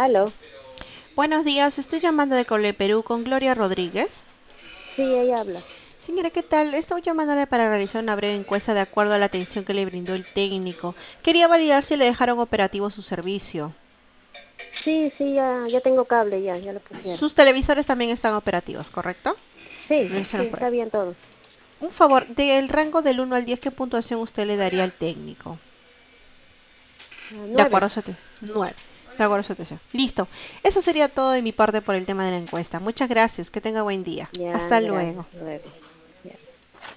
Aló, Buenos días, estoy llamando de Cole Perú con Gloria Rodríguez. sí, ella habla. Señora, ¿qué tal? Estoy llamándole para realizar una breve encuesta de acuerdo a la atención que le brindó el técnico. Quería validar si le dejaron operativo su servicio. Sí, sí, ya tengo cable, ya lo pusieron. Sus televisores también están operativos, ¿correcto? Sí, No están sí, por ahí. está bien todo. Un favor, del rango del 1 al 10, ¿qué puntuación usted le daría al técnico? De acuerdo a 9. su atención. 9. De acuerdo a su atención. Listo. Eso sería todo de mi parte por el tema de la encuesta. Muchas gracias. Que tenga buen día. Ya, Hasta gracias, luego. luego.